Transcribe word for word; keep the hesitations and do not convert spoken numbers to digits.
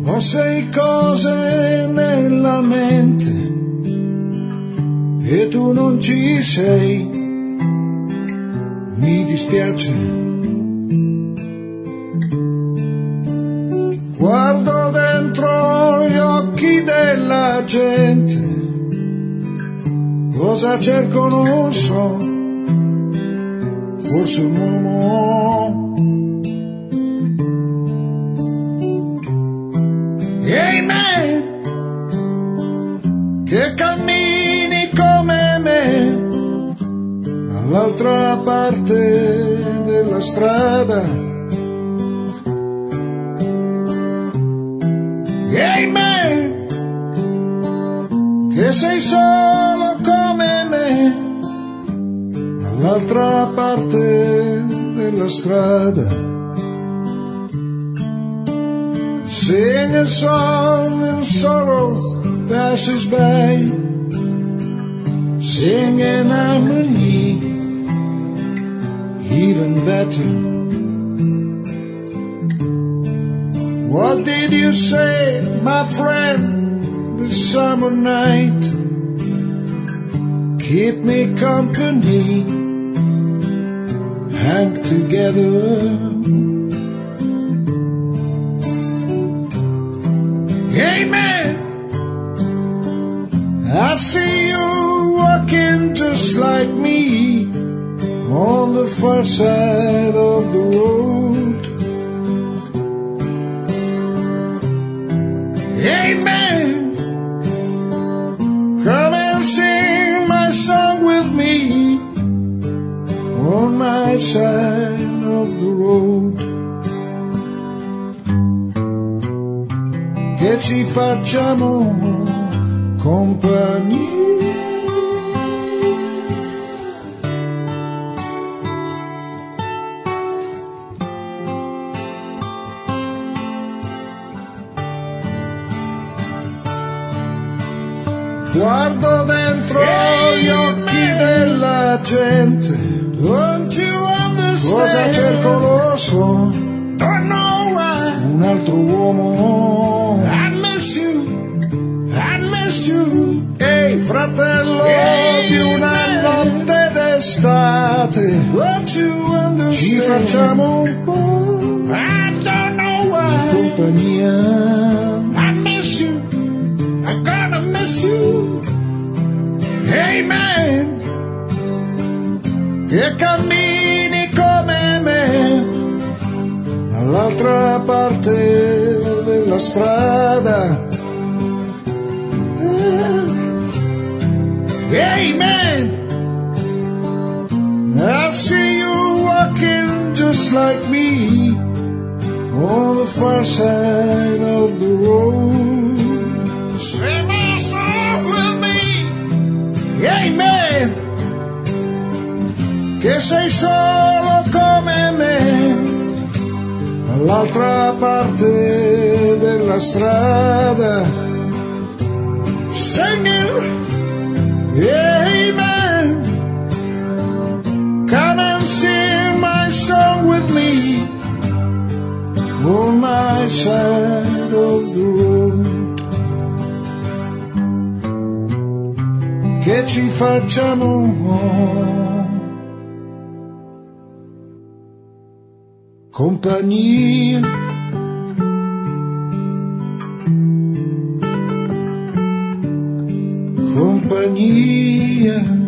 Ho sei cose nella mente e tu non ci sei, mi dispiace. Guardo dentro gli occhi della gente, cosa cerco non so, forse un uomo. Ehi me, che cammini come me, all'altra parte della strada. Ehi me, che sei solo come me, all'altra parte della strada. Sing a song and sorrow passes by, sing in harmony, even better. What did you say, my friend, this summer night? Keep me company, hang together. Amen. I see you walking just like me on the far side of the road. Amen. Come and sing my song with me on my side of the road. Che ci facciamo compagnia. Guardo dentro gli occhi della gente, don't you understand? Cosa cerco lo so, don't know why. Un altro uomo. I miss you, I miss you. Ehi fratello, hey, di una notte d'estate, don't you understand? Ci facciamo un po', I don't know why. Di compagnia. I miss you, I'm gonna miss you. Hey man, che cammini come me all'altra parte della strada. Hey man, I see you walking just like me on the far side of the road. Sing my song with me. Hey man, che sei solo come me all'altra parte della strada. Singing, hey man, come and sing my song with me on my side of the road. Che ci facciamo compagnia. Compagnia.